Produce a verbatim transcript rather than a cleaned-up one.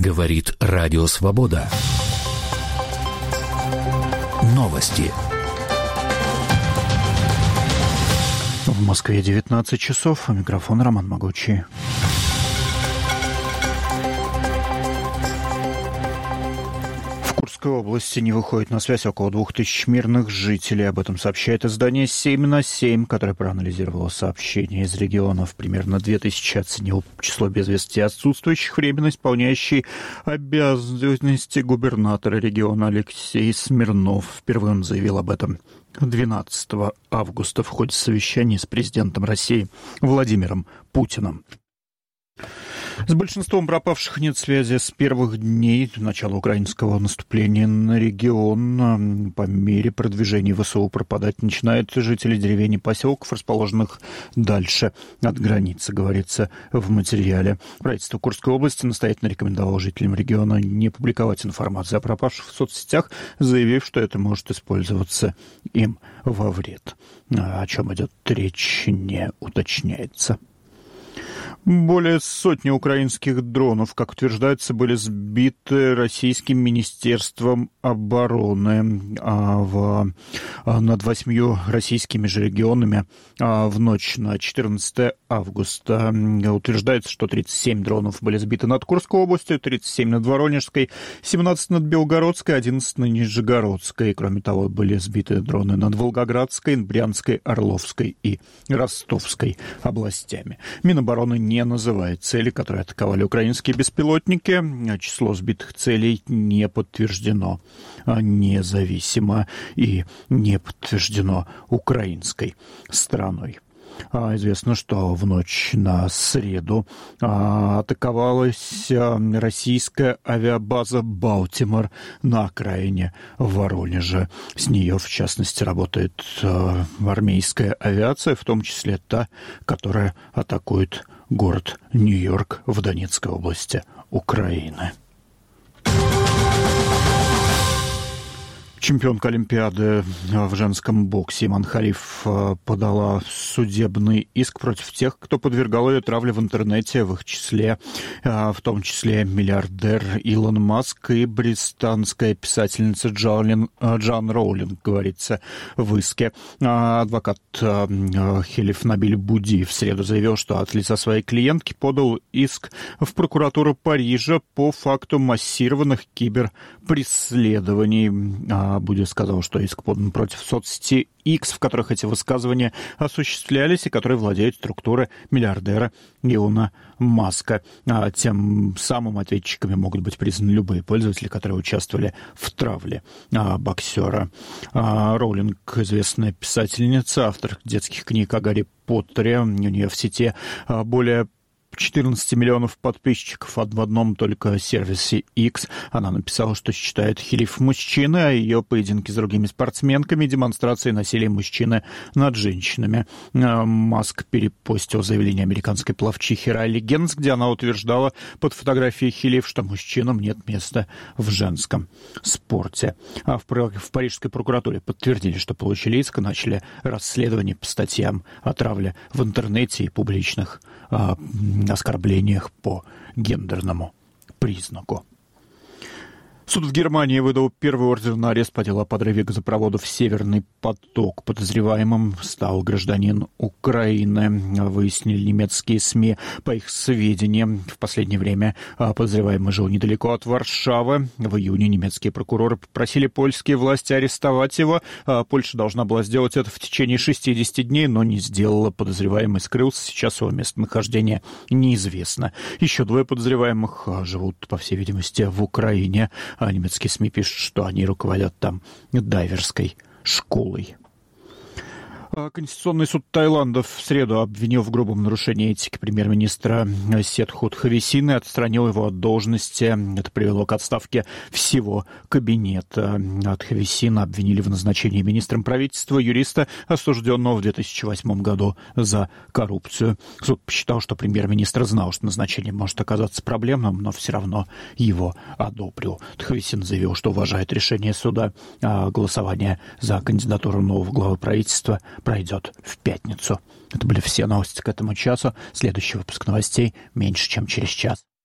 Говорит Радио Свобода. Новости. В Москве девятнадцать часов, а микрофон Роман Могучий. В Курской области не выходит на связь около двух тысяч мирных жителей. Об этом сообщает издание семь на семь, которое проанализировало сообщения из регионов. Примерно две тысячи оценил число без вести отсутствующих, временно исполняющий обязанности губернатора региона Алексей Смирнов. Впервые он заявил об этом двенадцатого августа в ходе совещания с президентом России Владимиром Путиным. С большинством пропавших нет связи с первых дней начала украинского наступления на регион. По мере продвижения ВСУ пропадать начинают жители деревень и поселков, расположенных дальше от границы, говорится в материале. Правительство Курской области настоятельно рекомендовало жителям региона не публиковать информацию о пропавших в соцсетях, заявив, что это может использоваться им во вред. О чем идет речь, не уточняется. Более сотни украинских дронов, как утверждается, были сбиты российским министерством обороны а в, а над восьмью российскими же регионами а в ночь на четырнадцатое августа. Утверждается, что тридцать семь дронов были сбиты над Курской областью, тридцать семь над Воронежской, семнадцать над Белгородской, одиннадцать над Нижегородской. Кроме того, были сбиты дроны над Волгоградской, Брянской, Орловской и Ростовской областями. Минобороны не называет цели, которые атаковали украинские беспилотники. Число сбитых целей не подтверждено независимо и не подтверждено украинской стороной. Известно, что в ночь на среду атаковалась российская авиабаза «Балтимор» на окраине Воронежа. С нее, в частности, работает армейская авиация, в том числе та, которая атакует город Нью-Йорк в Донецкой области Украины. Чемпионка Олимпиады в женском боксе Иман Халиф подала судебный иск против тех, кто подвергал ее травле в интернете, в их числе, в том числе миллиардер Илон Маск и британская писательница Джоан, Джоан Роулинг, говорится в иске. Адвокат Халиф Набиль Буди в среду заявил, что от лица своей клиентки подал иск в прокуратуру Парижа по факту массированных киберпреследований. Буди сказал, что иск подан против соцсети X, в которых эти высказывания осуществлялись и которые владеют структурой миллиардера Илона Маска. А тем самым ответчиками могут быть признаны любые пользователи, которые участвовали в травле а, боксера. А, Роулинг, известная писательница, автор детских книг о Гарри Поттере. У нее в сети а, более четырнадцать миллионов подписчиков в одном только сервисе X. Она написала, что считает Халиф мужчиной, а ее поединки с другими спортсменками — демонстрацией насилия мужчины над женщинами. Маск перепостил заявление американской пловчихи Райли Генс, где она утверждала под фотографией Халиф, что мужчинам нет места в женском спорте. А в, в парижской прокуратуре подтвердили, что получили иск и начали расследование по статьям о травле в интернете и публичных а, оскорблениях по гендерному признаку. Суд в Германии выдал первый ордер на арест по делу о подрыве газопроводов «Северный поток». Подозреваемым стал гражданин Украины, выяснили немецкие СМИ. По их сведениям, в последнее время подозреваемый жил недалеко от Варшавы. В июне немецкие прокуроры попросили польские власти арестовать его. Польша должна была сделать это в течение шестидесяти дней, но не сделала. Подозреваемый скрылся. Сейчас его местонахождение неизвестно. Еще двое подозреваемых живут, по всей видимости, в Украине. А немецкие СМИ пишут, что они руководят там дайверской школой. Конституционный суд Таиланда в среду обвинил в грубом нарушении этики премьер-министра Сетхут Хависина и отстранил его от должности. Это привело к отставке всего кабинета. От Хависина обвинили в назначении министром правительства юриста, осужденного в две тысячи восьмом году за коррупцию. Суд посчитал, что премьер-министр знал, что назначение может оказаться проблемным, но все равно его одобрил. Хависин заявил, что уважает решение суда, а голосование за кандидатуру нового главы правительства пройдет в пятницу. Это были все новости к этому часу. Следующий выпуск новостей меньше, чем через час.